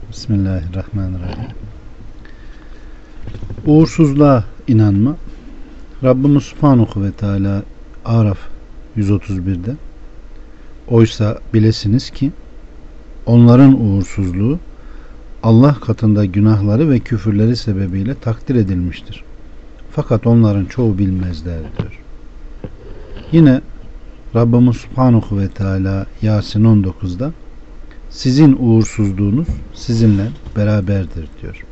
Bismillahirrahmanirrahim. Uğursuzluğa inanma. Rabbimiz Subhanahu ve Teala Araf 131'de oysa bilesiniz ki onların uğursuzluğu Allah katında günahları ve küfürleri sebebiyle takdir edilmiştir. Fakat onların çoğu bilmezler diyor. Yine Rabbimiz Subhanahu ve Teala Yasin 19'da sizin uğursuzluğunuz sizinle beraberdir diyor.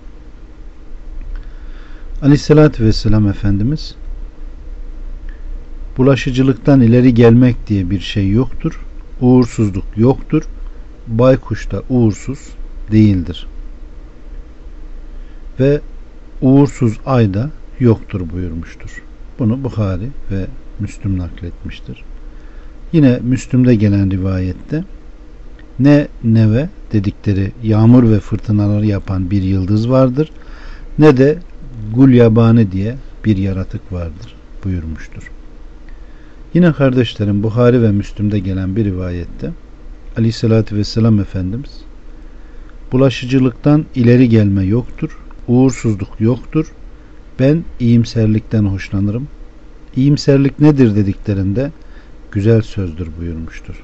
Aleyhissalatü vesselam Efendimiz bulaşıcılıktan ileri gelmek diye bir şey yoktur. Uğursuzluk yoktur. Baykuş da uğursuz değildir. Ve uğursuz ay da yoktur buyurmuştur. Bunu Buhari ve Müslüm nakletmiştir. Yine Müslüm'de gelen rivayette ne neve dedikleri yağmur ve fırtınaları yapan bir yıldız vardır, ne de gulyabani diye bir yaratık vardır buyurmuştur. Yine kardeşlerim Buhari ve Müslüm'de gelen bir rivayette Aleyhisselatü Vesselam Efendimiz bulaşıcılıktan ileri gelme yoktur, uğursuzluk yoktur, ben iyimserlikten hoşlanırım. İyimserlik nedir dediklerinde güzel sözdür buyurmuştur.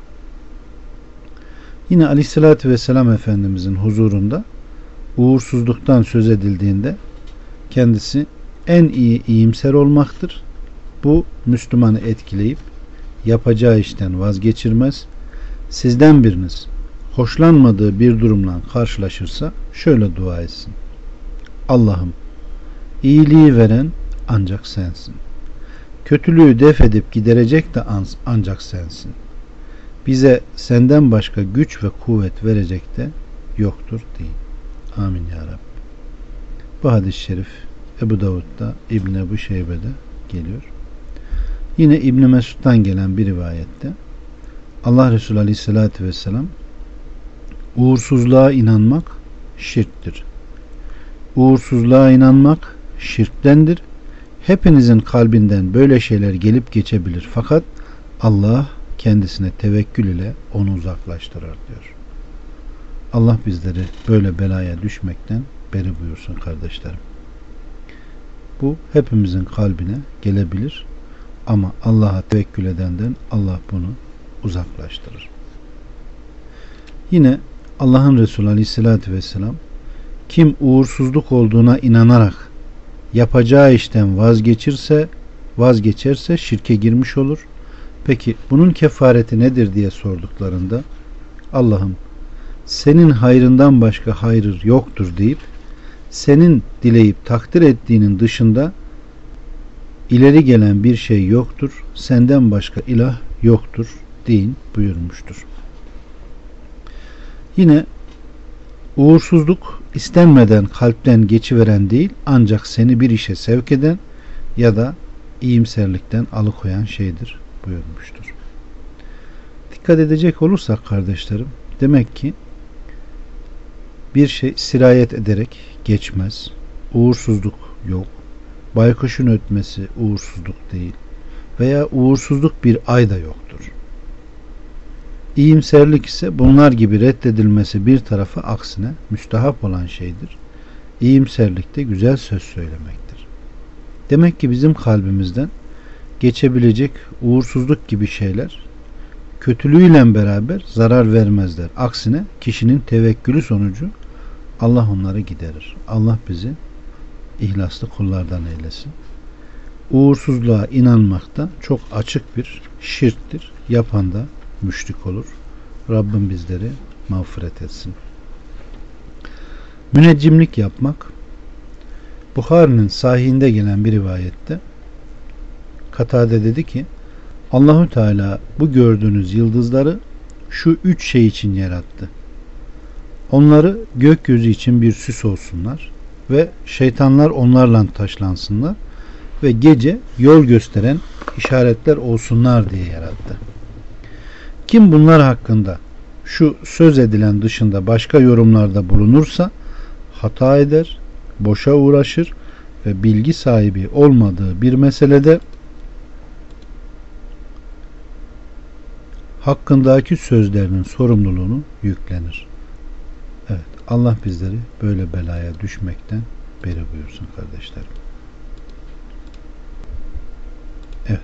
Yine Aleyhisselatü Vesselam Efendimizin huzurunda uğursuzluktan söz edildiğinde kendisi en iyi iyimser olmaktır. Bu Müslümanı etkileyip yapacağı işten vazgeçirmez. Sizden biriniz hoşlanmadığı bir durumla karşılaşırsa şöyle dua etsin. Allah'ım iyiliği veren ancak sensin. Kötülüğü def edip giderecek de ancak sensin. Bize senden başka güç ve kuvvet verecek de yoktur deyin. Amin ya Rabbi. Bu hadis-i şerif Ebu Davud'da, İbn Ebu Şeybe'de geliyor. Yine İbn Mesud'dan gelen bir rivayette Allah Resulü Aleyhisselatü Vesselam uğursuzluğa inanmak şirktir. Uğursuzluğa inanmak şirktendir. Hepinizin kalbinden böyle şeyler gelip geçebilir. Fakat Allah kendisine tevekkül ile onu uzaklaştırır diyor. Allah bizleri böyle belaya düşmekten beri buyursun kardeşlerim. Bu hepimizin kalbine gelebilir ama Allah'a tevekkül edenden Allah bunu uzaklaştırır. Yine Allah'ın Resulü Aleyhisselatü Vesselam kim uğursuzluk olduğuna inanarak yapacağı işten vazgeçerse şirke girmiş olur. Peki bunun kefareti nedir diye sorduklarında Allah'ım senin hayrından başka hayrı yoktur deyip senin dileyip takdir ettiğinin dışında ileri gelen bir şey yoktur. Senden başka ilah yoktur deyin buyurmuştur. Yine uğursuzluk istenmeden kalpten geçiveren değil ancak seni bir işe sevk eden ya da iyimserlikten alıkoyan şeydir buyurmuştur. Dikkat edecek olursak kardeşlerim demek ki bir şey sirayet ederek geçmez. Uğursuzluk yok. Baykuşun ötmesi uğursuzluk değil. Veya uğursuzluk bir ayda yoktur. İyimserlik ise bunlar gibi reddedilmesi bir tarafa aksine müstahap olan şeydir. İyimserlik de güzel söz söylemektir. Demek ki bizim kalbimizden geçebilecek uğursuzluk gibi şeyler kötülüğüyle beraber zarar vermezler. Aksine kişinin tevekkülü sonucu Allah onları giderir. Allah bizi ihlaslı kullardan eylesin. Uğursuzluğa inanmak da çok açık bir şirktir. Yapan da müşrik olur. Rabbim bizleri mağfiret etsin. Müneccimlik yapmak Buhari'nin sahihinde gelen bir rivayette Katade dedi ki Allahü Teala bu gördüğünüz yıldızları şu üç şey için yarattı. Onları gökyüzü için bir süs olsunlar ve şeytanlar onlarla taşlansınlar ve gece yol gösteren işaretler olsunlar diye yarattı. Kim bunlar hakkında şu söz edilen dışında başka yorumlarda bulunursa hata eder, boşa uğraşır ve bilgi sahibi olmadığı bir meselede hakkındaki sözlerinin sorumluluğunu yüklenir. Evet, Allah bizleri böyle belaya düşmekten beri buyursun kardeşlerim. Evet.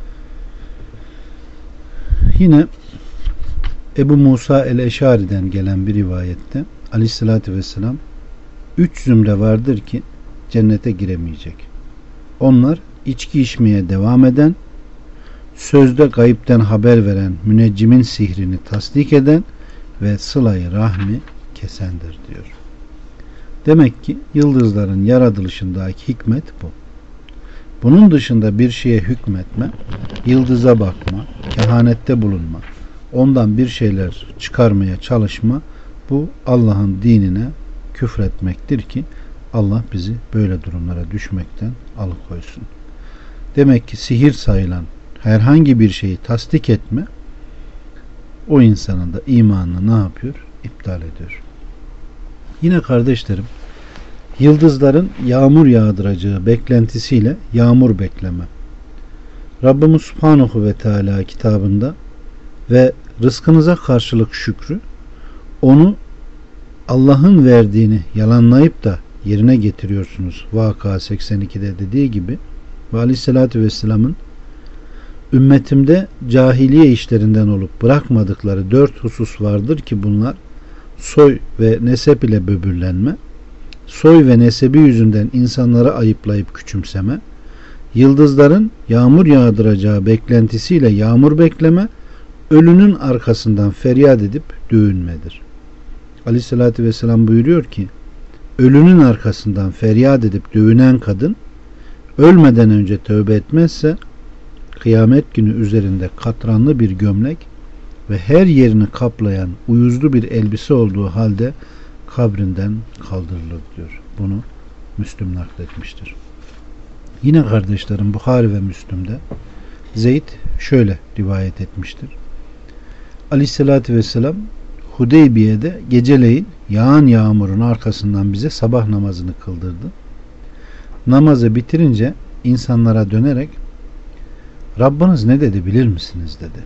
Yine Ebu Musa el-Eşari'den gelen bir rivayette Aleyhisselatü Vesselam 3 zümre vardır ki cennete giremeyecek. Onlar içki içmeye devam eden, sözde gayipten haber veren, müneccimin sihrini tasdik eden ve sılayı rahmi kesendir diyor. Demek ki yıldızların yaratılışındaki hikmet bu. Bunun dışında bir şeye hükmetme, yıldıza bakma, kehanette bulunma, ondan bir şeyler çıkarmaya çalışma, bu Allah'ın dinine küfretmektir ki Allah bizi böyle durumlara düşmekten alıkoysun. Demek ki sihir sayılan herhangi bir şeyi tasdik etme, o insanın da imanını ne yapıyor? İptal ediyor. Yine kardeşlerim, yıldızların yağmur yağdıracağı beklentisiyle yağmur bekleme. Rabbimiz Subhanahu ve Teala kitabında ve rızkınıza karşılık şükrü, onu Allah'ın verdiğini yalanlayıp da yerine getiriyorsunuz. Vaka 82'de dediği gibi ve Aleyhisselatü Vesselam'ın ümmetimde cahiliye işlerinden olup bırakmadıkları 4 husus vardır ki bunlar soy ve nesep ile böbürlenme, soy ve nesebi yüzünden insanları ayıplayıp küçümseme, yıldızların yağmur yağdıracağı beklentisiyle yağmur bekleme, ölünün arkasından feryat edip dövünmedir. Aleyhissalatü vesselam buyuruyor ki, ölünün arkasından feryat edip dövünen kadın ölmeden önce tövbe etmezse kıyamet günü üzerinde katranlı bir gömlek ve her yerini kaplayan uyuzlu bir elbise olduğu halde kabrinden kaldırılır diyor. Bunu Müslüm nakletmiştir. Yine kardeşlerim Buhari ve Müslüm'de Zeyd şöyle rivayet etmiştir. Aleyhissalatü vesselam Hudeybiye'de geceleyin yağan yağmurun arkasından bize sabah namazını kıldırdı. Namazı bitirince insanlara dönerek Rabbiniz ne dedi bilir misiniz dedi.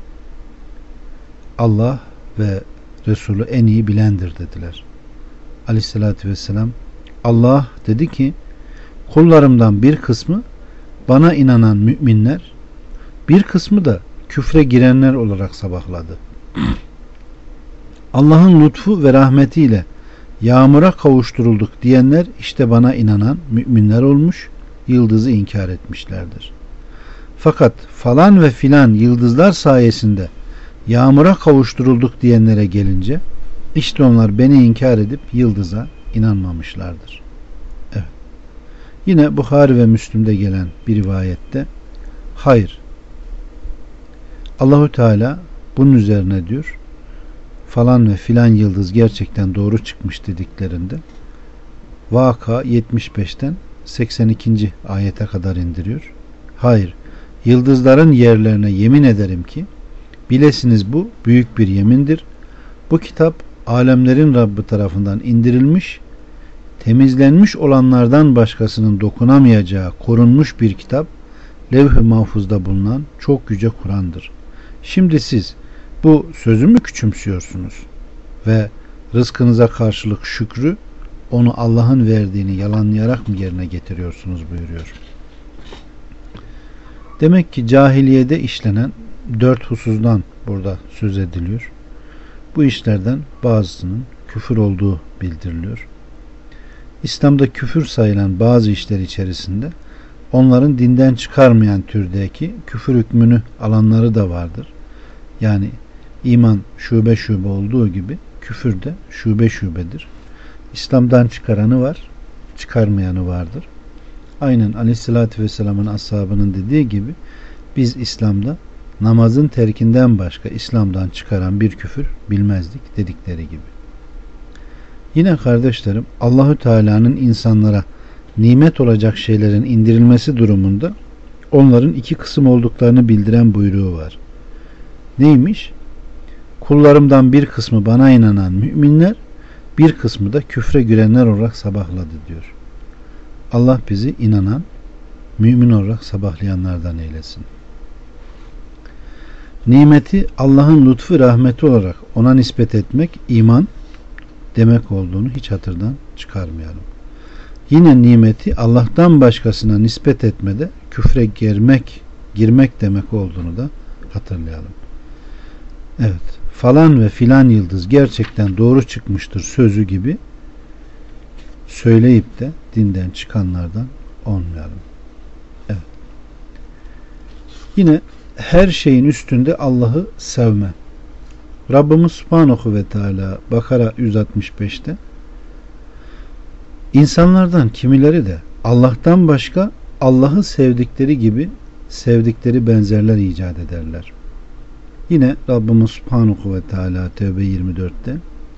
Allah ve Resulü en iyi bilendir dediler. Aleyhissalatü vesselam Allah dedi ki kullarımdan bir kısmı bana inanan müminler, bir kısmı da küfre girenler olarak sabahladı. Allah'ın lütfu ve rahmetiyle yağmura kavuşturulduk diyenler işte bana inanan müminler olmuş, yıldızı inkar etmişlerdir. Fakat falan ve filan yıldızlar sayesinde yağmura kavuşturulduk diyenlere gelince işte onlar beni inkar edip yıldıza inanmamışlardır. Evet. Yine Buhari ve Müslüm'de gelen bir rivayette hayır, Allahu Teala bunun üzerine diyor falan ve filan yıldız gerçekten doğru çıkmış dediklerinde Vaka 75'ten 82. ayete kadar indiriyor. Hayır, yıldızların yerlerine yemin ederim ki bilesiniz bu büyük bir yemindir. Bu kitap alemlerin Rabbi tarafından indirilmiş, temizlenmiş olanlardan başkasının dokunamayacağı korunmuş bir kitap, levh-i mahfuzda bulunan çok yüce Kur'an'dır. Şimdi siz bu sözü mü küçümsüyorsunuz ve rızkınıza karşılık şükrü onu Allah'ın verdiğini yalanlayarak mı yerine getiriyorsunuz buyuruyor. Demek ki cahiliyede işlenen 4 hususdan burada söz ediliyor. Bu işlerden bazısının küfür olduğu bildiriliyor. İslam'da küfür sayılan bazı işler içerisinde onların dinden çıkarmayan türdeki küfür hükmünü alanları da vardır. Yani iman şube şube olduğu gibi küfür de şube şubedir. İslam'dan çıkaranı var, çıkarmayanı vardır. Aynen Aleyhisselatü Vesselam'ın ashabının dediği gibi biz İslam'da namazın terkinden başka İslam'dan çıkaran bir küfür bilmezdik dedikleri gibi. Yine kardeşlerim Allahü Teala'nın insanlara nimet olacak şeylerin indirilmesi durumunda onların 2 kısım olduklarını bildiren buyruğu var. Neymiş? Kullarımdan bir kısmı bana inanan müminler, bir kısmı da küfre girenler olarak sabahladı diyor. Allah bizi inanan, mümin olarak sabahlayanlardan eylesin. Nimeti Allah'ın lütfu rahmeti olarak ona nispet etmek iman, demek olduğunu hiç hatırdan çıkarmayalım. Yine nimeti Allah'tan başkasına nispet etmede küfre girmek demek olduğunu da hatırlayalım. Evet, falan ve filan yıldız gerçekten doğru çıkmıştır sözü gibi söyleyip de dinden çıkanlardan olmayalım. Evet. Yine her şeyin üstünde Allah'ı sevme. Rabbimiz Subhanahu ve Teala Bakara 165'te İnsanlardan kimileri de Allah'tan başka Allah'ı sevdikleri gibi sevdikleri benzerler icat ederler. Yine Rabbimiz Subhanahu ve Teala Tevbe 24'te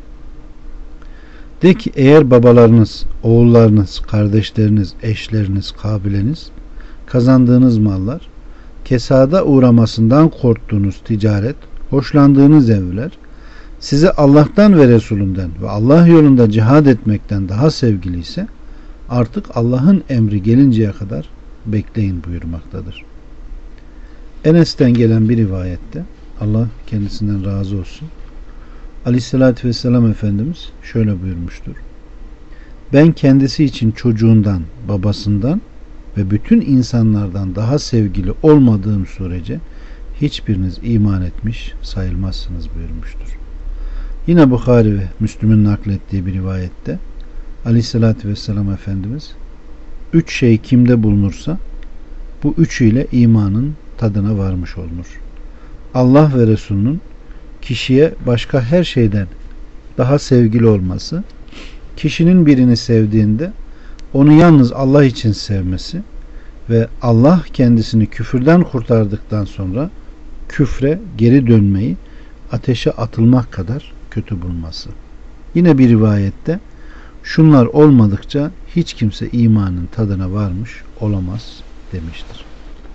de ki eğer babalarınız, oğullarınız, kardeşleriniz, eşleriniz, kabileniz kazandığınız mallar, kesada uğramasından korktuğunuz ticaret, hoşlandığınız evler size Allah'tan ve Resulünden ve Allah yolunda cihad etmekten daha sevgili ise artık Allah'ın emri gelinceye kadar bekleyin buyurmaktadır. Enes'ten gelen bir rivayette, Allah kendisinden razı olsun, Aleyhisselatü Vesselam Efendimiz şöyle buyurmuştur: ben kendisi için çocuğundan, babasından ve bütün insanlardan daha sevgili olmadığım sürece hiçbiriniz iman etmiş sayılmazsınız buyurmuştur. Yine Bukhari ve Müslüm'ün naklettiği bir rivayette Aleyhisselatü Vesselam Efendimiz 3 şey kimde bulunursa bu üçüyle imanın tadına varmış olunur. Allah ve Resulünün kişiye başka her şeyden daha sevgili olması, kişinin birini sevdiğinde onu yalnız Allah için sevmesi ve Allah kendisini küfürden kurtardıktan sonra küfre geri dönmeyi ateşe atılmak kadar kötü bulması. Yine bir rivayette şunlar olmadıkça hiç kimse imanın tadına varmış olamaz demiştir.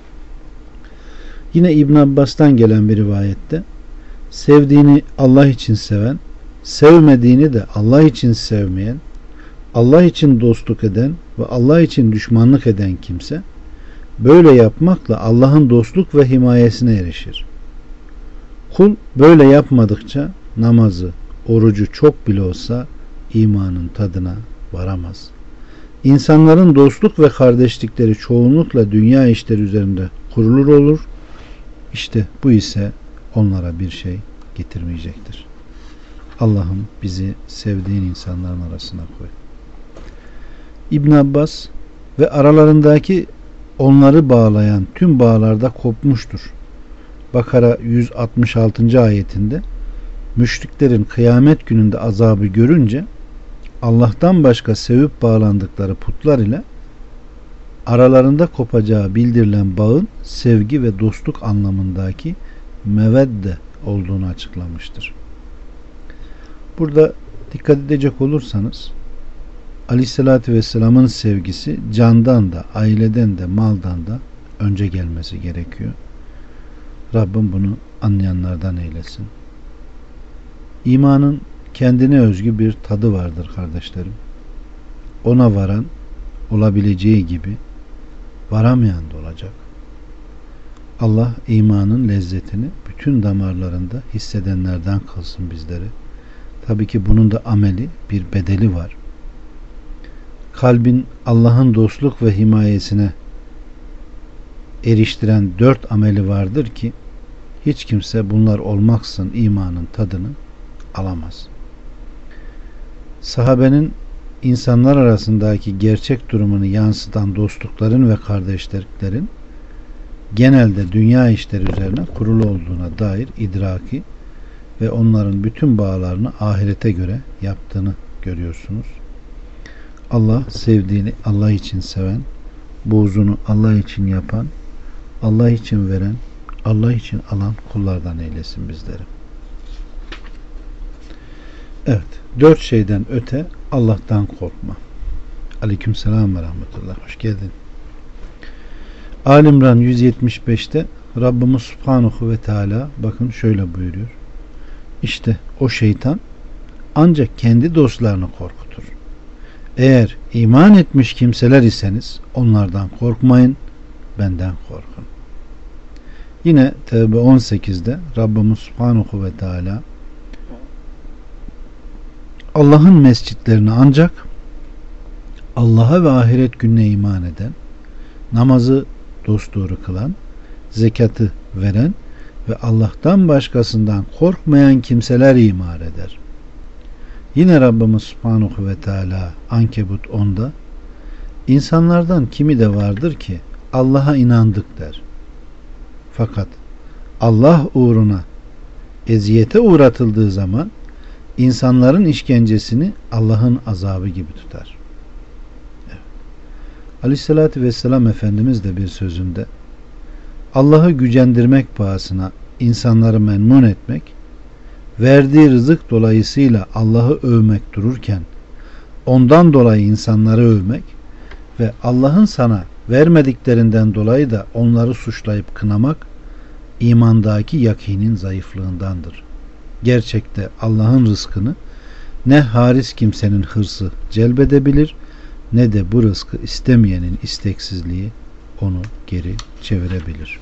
Yine İbn Abbas'tan gelen bir rivayette sevdiğini Allah için seven, sevmediğini de Allah için sevmeyen, Allah için dostluk eden ve Allah için düşmanlık eden kimse böyle yapmakla Allah'ın dostluk ve himayesine erişir. Kul böyle yapmadıkça namazı, orucu çok bile olsa imanın tadına varamaz. İnsanların dostluk ve kardeşlikleri çoğunlukla dünya işleri üzerinde kurulur olur. İşte bu ise onlara bir şey getirmeyecektir. Allah'ım bizi sevdiğin insanların arasına koy. İbn Abbas ve aralarındaki onları bağlayan tüm bağlarda kopmuştur. Bakara 166. ayetinde müşriklerin kıyamet gününde azabı görünce Allah'tan başka sevip bağlandıkları putlar ile aralarında kopacağı bildirilen bağın sevgi ve dostluk anlamındaki mevedde olduğunu açıklamıştır. Burada dikkat edecek olursanız Aleyhisselatü Vesselam'ın sevgisi candan da, aileden de, maldan da önce gelmesi gerekiyor. Rabbim bunu anlayanlardan eylesin. İmanın kendine özgü bir tadı vardır kardeşlerim. Ona varan olabileceği gibi varamayan da olacak. Allah imanın lezzetini bütün damarlarında hissedenlerden kılsın bizleri. Tabii ki bunun da ameli, bir bedeli var. Kalbin Allah'ın dostluk ve himayesine eriştiren 4 ameli vardır ki hiç kimse bunlar olmaksızın imanın tadını alamaz. Sahabenin insanlar arasındaki gerçek durumunu yansıtan dostlukların ve kardeşliklerin genelde dünya işleri üzerine kurulu olduğuna dair idraki ve onların bütün bağlarını ahirete göre yaptığını görüyorsunuz. Allah sevdiğini Allah için seven, buğzunu Allah için yapan, Allah için veren, Allah için alan kullardan eylesin bizleri. Evet, 4 şeyden öte Allah'tan korkma. Aleykümselam ve rahmetullah. Hoş geldin. Ali-İmran 175'te Rabbimiz Subhanahu ve Teala bakın şöyle buyuruyor. İşte o şeytan ancak kendi dostlarını korkutur. Eğer iman etmiş kimseler iseniz onlardan korkmayın, benden korkun. Yine Tevbe 18'de Rabbimiz Subhanahu ve Teala Allah'ın mescitlerini ancak Allah'a ve ahiret gününe iman eden, namazı dosdoğru kılan, zekatı veren ve Allah'tan başkasından korkmayan kimseler imar eder. Yine Rabbimiz Subhanahu ve Teala Ankebut 10'da insanlardan kimi de vardır ki Allah'a inandık der. Fakat Allah uğruna eziyete uğratıldığı zaman insanların işkencesini Allah'ın azabı gibi tutar. Evet. Aleyhissalatü vesselam Efendimiz de bir sözünde Allah'ı gücendirmek pahasına insanları memnun etmek, verdiği rızık dolayısıyla Allah'ı övmek dururken ondan dolayı insanları övmek ve Allah'ın sana vermediklerinden dolayı da onları suçlayıp kınamak imandaki yakinin zayıflığındandır. Gerçekte Allah'ın rızkını ne haris kimsenin hırsı celbedebilir ne de bu rızkı istemeyenin isteksizliği onu geri çevirebilir.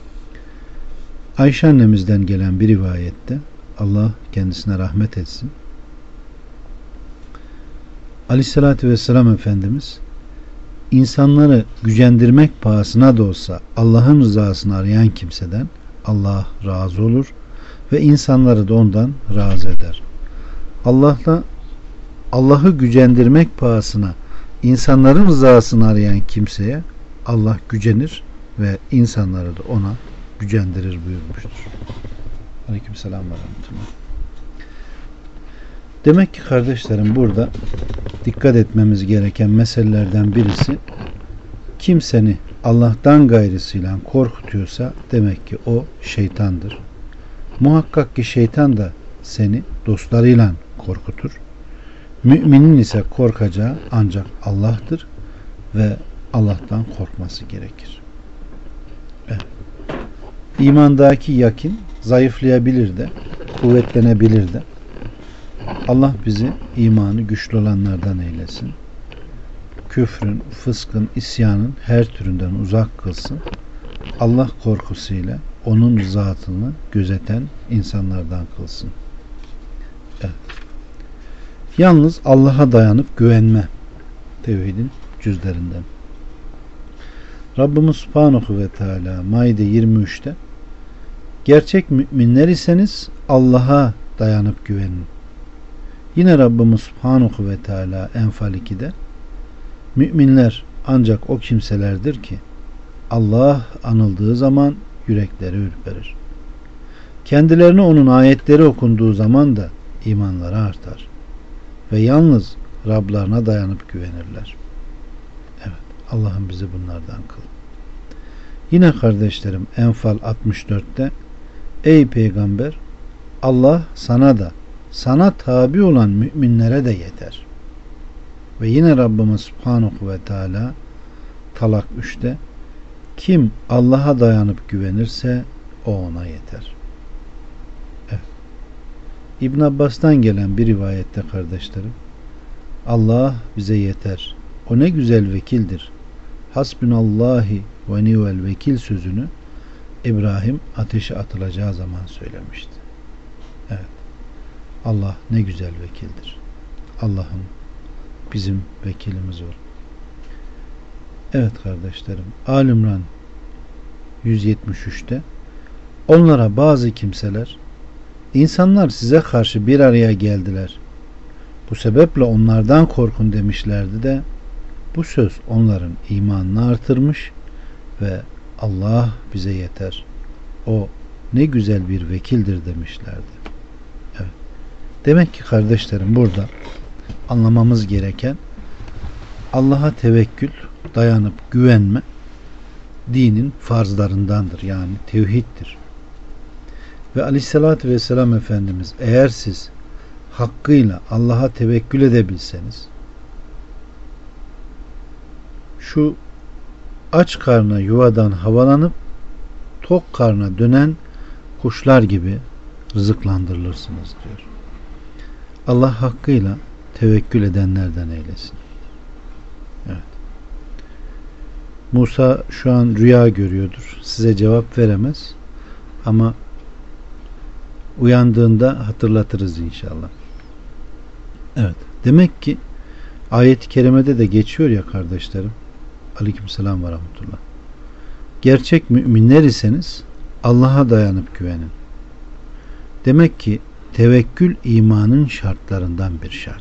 Ayşe annemizden gelen bir rivayette, Allah kendisine rahmet etsin, Aleyhissalatü vesselam Efendimiz insanları gücendirmek pahasına da olsa Allah'ın rızasını arayan kimseden Allah razı olur ve insanları da ondan razı eder. Allah'ı gücendirmek pahasına insanların rızasını arayan kimseye Allah gücenir ve insanları da ona gücendirir buyurmuştur. Aleykümselam ve rahmetullah. Demek ki kardeşlerim burada dikkat etmemiz gereken meselelerden birisi, kim seni Allah'tan gayrısıyla korkutuyorsa demek ki o şeytandır. Muhakkak ki şeytan da seni dostlarıyla korkutur. Müminin ise korkacağı ancak Allah'tır ve Allah'tan korkması gerekir. Evet. İmandaki yakin zayıflayabilir de, kuvvetlenebilir de. Allah bizi imanı güçlü olanlardan eylesin. Küfrün, fıskın, isyanın her türünden uzak kılsın. Allah korkusuyla onun zatını gözeten insanlardan kılsın. Evet. Yalnız Allah'a dayanıp güvenme tevhidin cüzlerinden. Rabbimiz Subhanahu ve Teala Maide 23'te gerçek müminler iseniz Allah'a dayanıp güvenin. Yine Rabbimiz Subhanahu ve Teala Enfal 2'de müminler ancak o kimselerdir ki Allah anıldığı zaman yürekleri ürperir. Kendilerine onun ayetleri okunduğu zaman da imanları artar. Ve yalnız Rablarına dayanıp güvenirler. Evet, Allah'ım bizi bunlardan kıl. Yine kardeşlerim Enfal 64'te ey peygamber, Allah sana da sana tabi olan müminlere de yeter. Ve yine Rabbimiz Subhanahu ve Teala Talak 3'te kim Allah'a dayanıp güvenirse o ona yeter. Evet. İbn Abbas'tan gelen bir rivayette kardeşlerim, Allah bize yeter. O ne güzel vekildir. Hasbunallahi ve ni'vel vekil sözünü İbrahim ateşe atılacağı zaman söylemişti. Evet. Allah ne güzel vekildir. Allah'ım bizim vekilimiz ol. Evet kardeşlerim, Al-İmran 173'te onlara bazı kimseler, insanlar size karşı bir araya geldiler, bu sebeple onlardan korkun demişlerdi de bu söz onların imanını artırmış ve Allah bize yeter, o ne güzel bir vekildir demişlerdi. Evet. Demek ki kardeşlerim burada anlamamız gereken, Allah'a tevekkül, dayanıp güvenme dinin farzlarındandır. Yani tevhiddir. Ve Aleyhisselatü Vesselam Efendimiz eğer siz hakkıyla Allah'a tevekkül edebilseniz şu aç karna yuvadan havalanıp tok karna dönen kuşlar gibi rızıklandırılırsınız diyor. Allah hakkıyla tevekkül edenlerden eylesin. Evet. Musa şu an rüya görüyordur. Size cevap veremez. Ama uyandığında hatırlatırız inşallah. Evet. Demek ki ayet-i kerimede de geçiyor ya kardeşlerim. Aleykümselam ve rahmetullah. Gerçek müminler iseniz Allah'a dayanıp güvenin. Demek ki tevekkül imanın şartlarından bir şart.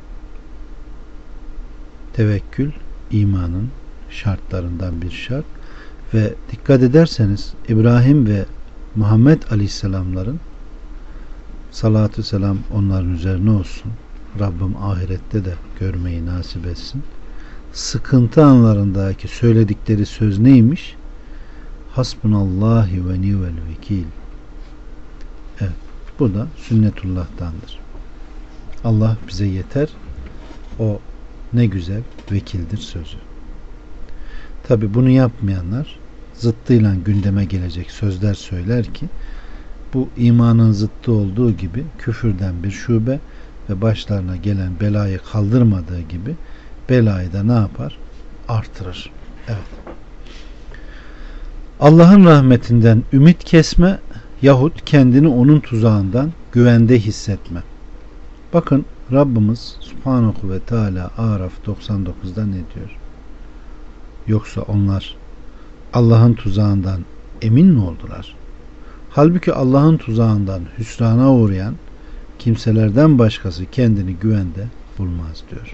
Tevekkül imanın şartlarından bir şart ve dikkat ederseniz İbrahim ve Muhammed Aleyhisselamların salatü selam onların üzerine olsun. Rabbim ahirette de görmeyi nasip etsin. Sıkıntı anlarındaki söyledikleri söz neymiş? Hasbunallahi ve ni'vel vekil. Evet, bu da sünnetullah'tandır. Allah bize yeter. O ne güzel vekildir sözü. Tabi bunu yapmayanlar zıttıyla gündeme gelecek sözler söyler ki bu imanın zıttı olduğu gibi küfürden bir şube ve başlarına gelen belayı kaldırmadığı gibi belayı da ne yapar? Artırır. Evet. Allah'ın rahmetinden ümit kesme yahut kendini onun tuzağından güvende hissetme. Bakın Rabbimiz Subhanahu ve Teala Araf 99'da ne diyor? Yoksa onlar Allah'ın tuzağından emin mi oldular? Halbuki Allah'ın tuzağından hüsrana uğrayan kimselerden başkası kendini güvende bulmaz diyor.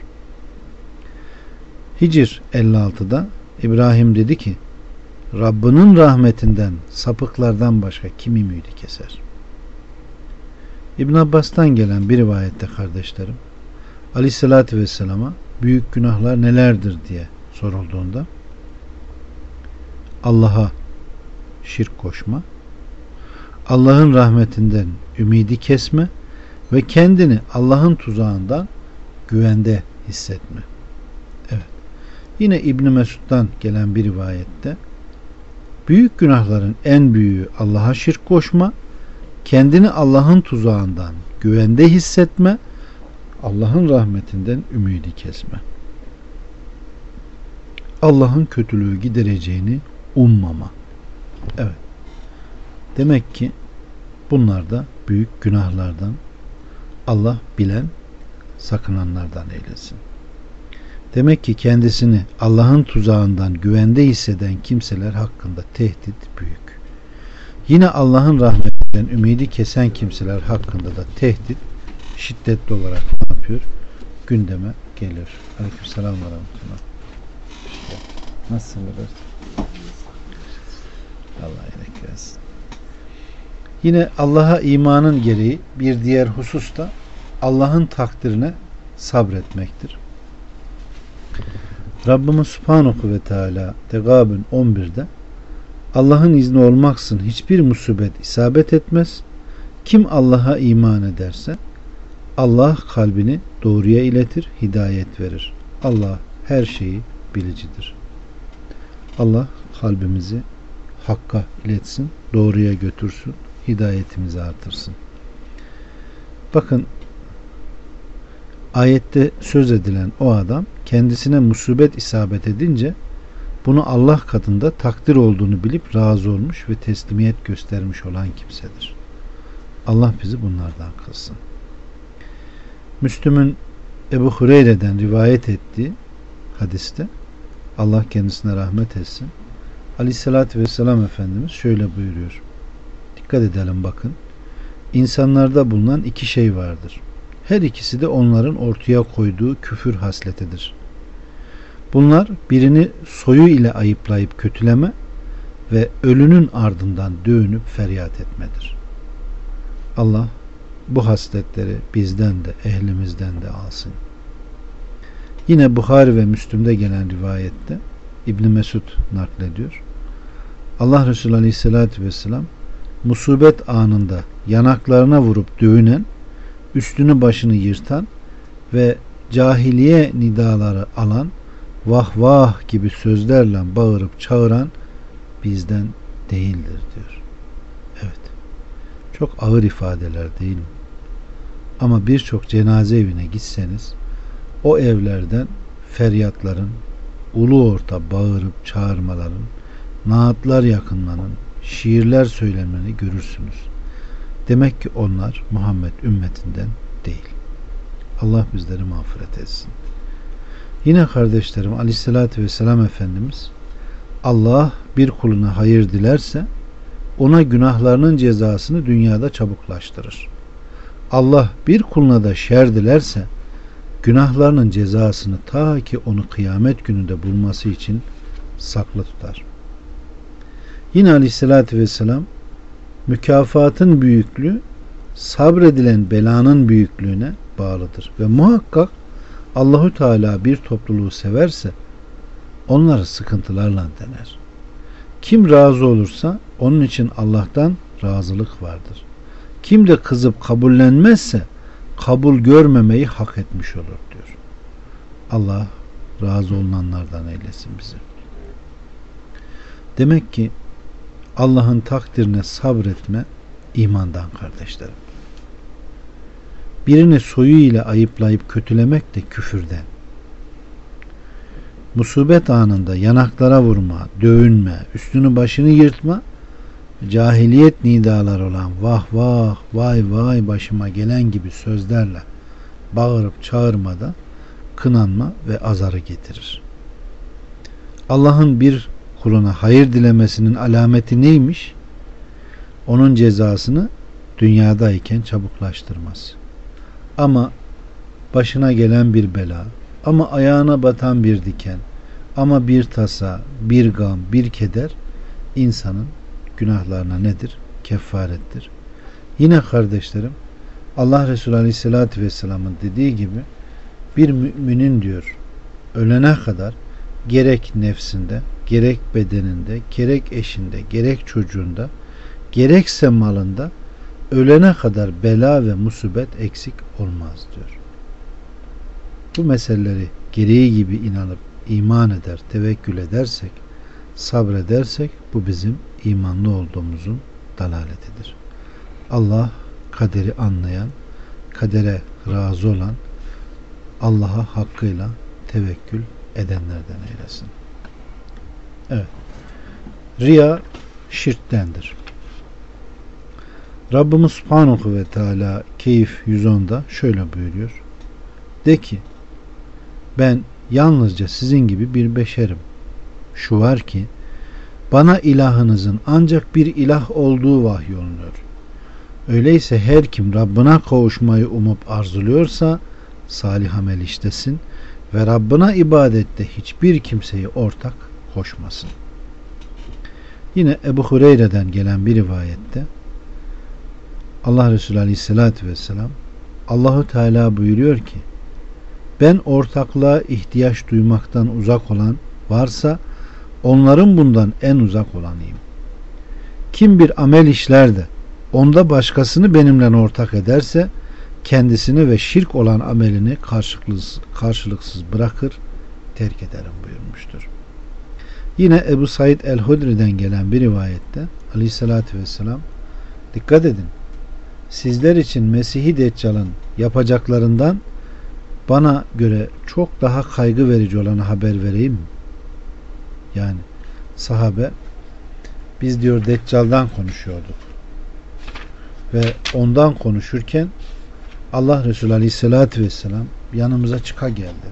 Hicr 56'da İbrahim dedi ki Rabbinin rahmetinden sapıklardan başka kim ümidi keser? İbn Abbas'tan gelen bir rivayette kardeşlerim Aleyhisselatü Vesselam'a büyük günahlar nelerdir diye sorulduğunda Allah'a şirk koşma, Allah'ın rahmetinden ümidi kesme ve kendini Allah'ın tuzağından güvende hissetme. Evet. Yine İbn Mesud'dan gelen bir rivayette büyük günahların en büyüğü Allah'a şirk koşma, kendini Allah'ın tuzağından güvende hissetme, Allah'ın rahmetinden ümidi kesme. Allah'ın kötülüğü gidereceğini ummama. Evet. Demek ki bunlar da büyük günahlardan. Allah bilen, sakınanlardan eylesin. Demek ki kendisini Allah'ın tuzağından güvende hisseden kimseler hakkında tehdit büyük. Yine Allah'ın rahmetinden ümidi kesen kimseler hakkında da tehdit şiddetli olarak ne yapıyor? Gündeme gelir. Aleykümselam ve rahmetullah. Nasılsınız? Allah iyilik versin. Yine Allah'a imanın gereği bir diğer husus da Allah'ın takdirine sabretmektir. Rabbimiz Subhanahu ve Teala Tegabün 11'de Allah'ın izni olmaksızın hiçbir musibet isabet etmez. Kim Allah'a iman ederse Allah kalbini doğruya iletir, hidayet verir. Allah her şeyi bilicidir. Allah kalbimizi hakka iletsin, doğruya götürsün, hidayetimizi artırsın. Bakın ayette söz edilen o adam kendisine musibet isabet edince bunu Allah katında takdir olduğunu bilip razı olmuş ve teslimiyet göstermiş olan kimsedir. Allah bizi bunlardan kılsın. Müslüm'ün Ebu Hureyre'den rivayet ettiği hadiste Allah kendisine rahmet etsin. Aleyhissalatü vesselam Efendimiz şöyle buyuruyor. Dikkat edelim bakın. İnsanlarda bulunan iki şey vardır. Her ikisi de onların ortaya koyduğu küfür hasletidir. Bunlar birini soyu ile ayıplayıp kötüleme ve ölünün ardından dövünüp feryat etmedir. Allah bu hasletleri bizden de ehlimizden de alsın. Yine Buhari ve Müslüm'de gelen rivayette İbn Mesud naklediyor. Allah Resulü Aleyhisselatü Vesselam musibet anında yanaklarına vurup dövünen, üstünü başını yırtan ve cahiliye nidaları alan, vah vah gibi sözlerle bağırıp çağıran bizden değildir diyor. Evet. Çok ağır ifadeler değil mi? Ama birçok cenaze evine gitseniz o evlerden feryatların, ulu orta bağırıp çağırmaların, naatlar yakınmanın, şiirler söylemeni görürsünüz. Demek ki onlar Muhammed ümmetinden değil. Allah bizleri mağfiret etsin. Yine kardeşlerim, Aleyhisselatü Vesselam Efendimiz, Allah bir kuluna hayır dilerse ona günahlarının cezasını dünyada çabuklaştırır. Allah bir kuluna da şer dilerse günahlarının cezasını ta ki onu kıyamet gününde bulması için saklı tutar. Yine Aleyhisselatü Vesselam, mükafatın büyüklüğü sabredilen belanın büyüklüğüne bağlıdır ve muhakkak Allahu Teala bir topluluğu severse onları sıkıntılarla dener. Kim razı olursa onun için Allah'tan razılık vardır. Kim de kızıp kabullenmezse kabul görmemeyi hak etmiş olur diyor. Allah razı olunanlardan eylesin bizi. Demek ki Allah'ın takdirine sabretme imandan kardeşlerim. Birini soyu ile ayıplayıp kötülemek de küfürden. Musibet anında yanaklara vurma, dövünme, üstünü başını yırtma, cahiliyet nidalar olan vah vah, vay vay başıma gelen gibi sözlerle bağırıp çağırmada kınanma ve azarı getirir. Allah'ın bir kuluna hayır dilemesinin alameti neymiş? Onun cezasını dünyadayken çabuklaştırması. Ama başına gelen bir bela, ama ayağına batan bir diken, ama bir tasa, bir gam, bir keder insanın günahlarına nedir? Kefarettir. Yine kardeşlerim, Allah Resulü Aleyhisselatü Vesselam'ın dediği gibi bir müminin diyor ölene kadar gerek nefsinde, gerek bedeninde, gerek eşinde, gerek çocuğunda, gerekse malında ölene kadar bela ve musibet eksik olmaz diyor. Bu meseleleri gereği gibi inanıp iman eder, tevekkül edersek, sabredersek bu bizim imanlı olduğumuzun dalaletidir. Allah kaderi anlayan, kadere razı olan, Allah'a hakkıyla tevekkül edenlerden eylesin. Evet. Riya şirktendir. Rabbimiz Subhanahu ve Teala Keyif 110'da şöyle buyuruyor. De ki ben yalnızca sizin gibi bir beşerim. Şu var ki bana ilahınızın ancak bir ilah olduğu vahyolunuyor. Öyleyse her kim Rabbına kavuşmayı umup arzuluyorsa salih amel işlesin ve Rabbına ibadette hiçbir kimseyi ortak koşmasın. Yine Ebu Hureyre'den gelen bir rivayette Allah Resulü Aleyhisselatü Vesselam Allahu Teala buyuruyor ki ben ortaklığa ihtiyaç duymaktan uzak olan varsa onların bundan en uzak olanıyım. Kim bir amel işler de onda başkasını benimle ortak ederse kendisini ve şirk olan amelini karşılıksız bırakır, terk ederim buyurmuştur. Yine Ebu Said el-Hudri'den gelen bir rivayette Aleyhisselatü Vesselam dikkat edin, sizler için Mesih-i Deccal'ın yapacaklarından bana göre çok daha kaygı verici olanı haber vereyim mi? Yani sahabe biz diyor Deccal'dan konuşuyorduk ve ondan konuşurken Allah Resulü Aleyhisselatü Vesselam yanımıza çıka geldi.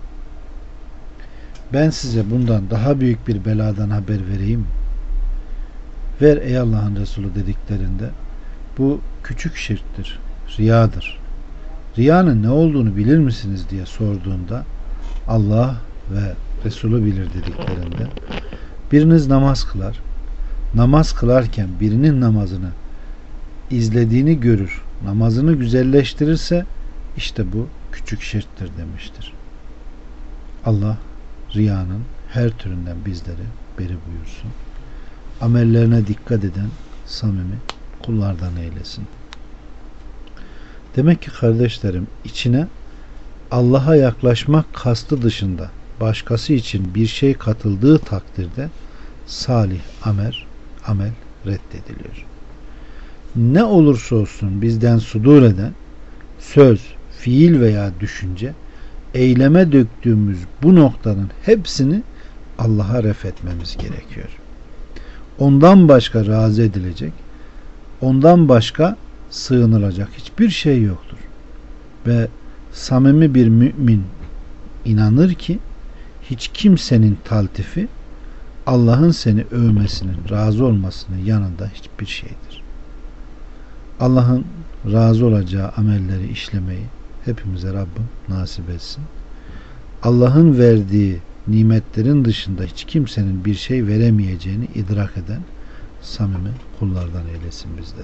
Ben size bundan daha büyük bir beladan haber vereyim mi? Ver ey Allah'ın Resulü dediklerinde bu küçük şirktir, riyadır. Riyanın ne olduğunu bilir misiniz diye sorduğunda Allah ve Resulü bilir dediklerinde biriniz namaz kılar, namaz kılarken birinin namazını izlediğini görür, namazını güzelleştirirse işte bu küçük şirktir demiştir. Allah riyanın her türünden bizleri beri buyursun. Amellerine dikkat eden samimi kullardan eylesin. Demek ki kardeşlerim içine Allah'a yaklaşmak kastı dışında başkası için bir şey katıldığı takdirde salih amel reddediliyor. Ne olursa olsun bizden sudur eden söz, fiil veya düşünce eyleme döktüğümüz bu noktanın hepsini Allah'a ref etmemiz gerekiyor. Ondan başka razı edilecek, ondan başka sığınılacak hiçbir şey yoktur. Ve Samimi bir mümin inanır ki hiç kimsenin taltifi Allah'ın seni övmesinin, razı olmasının yanında hiçbir şeydir. Allah'ın razı olacağı amelleri işlemeyi hepimize Rabbim nasip etsin. Allah'ın verdiği nimetlerin dışında hiç kimsenin bir şey veremeyeceğini idrak eden samimi kullardan eylesin bizleri.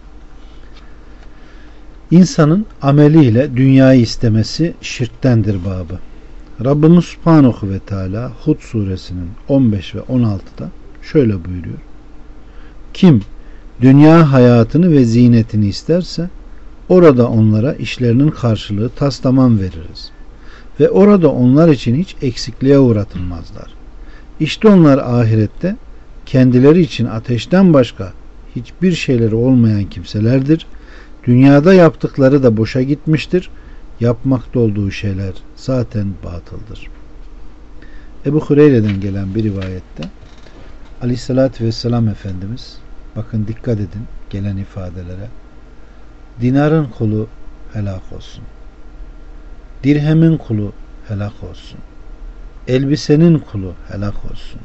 İnsanın ameliyle dünyayı istemesi şirktendir babı. Rabbimiz Subhanahu ve Teala Hud suresinin 15 ve 16'da şöyle buyuruyor. Kim dünya hayatını ve zinetini isterse orada onlara işlerinin karşılığı taslamam veririz. Ve orada onlar için hiç eksikliğe uğratılmazlar. İşte onlar ahirette kendileri için ateşten başka hiçbir şeyleri olmayan kimselerdir. Dünyada yaptıkları da boşa gitmiştir. Yapmakta olduğu şeyler zaten batıldır. Ebu Hureyre'den gelen bir rivayette Aleyhisselatü Vesselam Efendimiz, bakın dikkat edin gelen ifadelere, dinarın kulu helak olsun, dirhemin kulu helak olsun, elbisenin kulu helak olsun,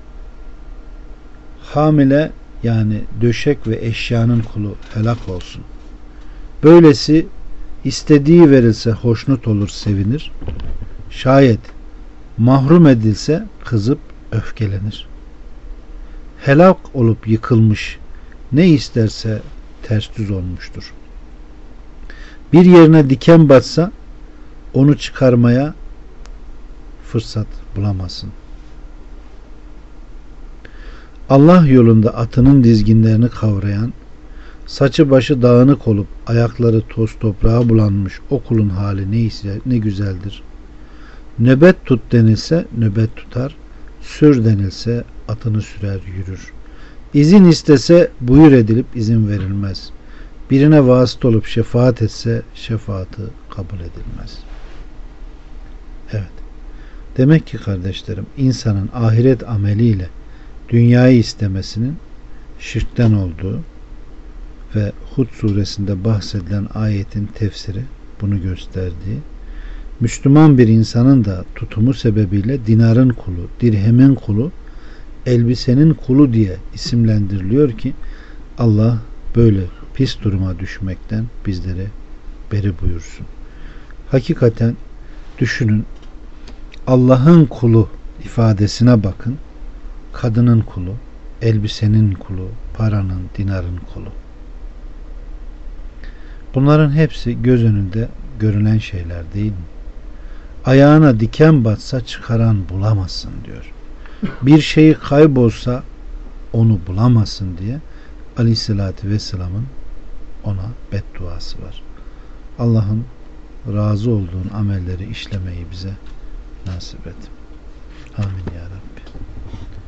hamile yani döşek ve eşyanın kulu helak olsun. Böylesi istediği verilse hoşnut olur, sevinir. Şayet mahrum edilse kızıp öfkelenir. Helak olup yıkılmış, ne isterse ters düz olmuştur. Bir yerine diken batsa onu çıkarmaya fırsat bulamasın. Allah yolunda atının dizginlerini kavrayan, saçı başı dağınık olup ayakları toz toprağa bulanmış o kulun hali ne güzeldir. Nöbet tut denilse nöbet tutar, sür denilse atını sürer yürür. İzin istese buyur edilip izin verilmez. Birine vasıta olup şefaat etse şefaati kabul edilmez. Evet. Demek ki kardeşlerim, insanın ahiret ameliyle dünyayı istemesinin şirkten olduğu ve Hud suresinde bahsedilen ayetin tefsiri bunu gösterdiği, Müslüman bir insanın da tutumu sebebiyle dinarın kulu, dirhemin kulu, elbisenin kulu diye isimlendiriliyor ki Allah böyle pis duruma düşmekten bizleri beri buyursun. Hakikaten düşünün, Allah'ın kulu ifadesine bakın, kadının kulu, elbisenin kulu, paranın, dinarın kulu. Bunların hepsi göz önünde görülen şeyler değil mi? Ayağına diken batsa çıkaran bulamazsın diyor. Bir şeyi kaybolsa onu bulamazsın diye Aleyhisselatü Vesselam'ın ona bedduası var. Allah'ın razı olduğun amelleri işlemeyi bize nasip et. Amin ya Rabbi.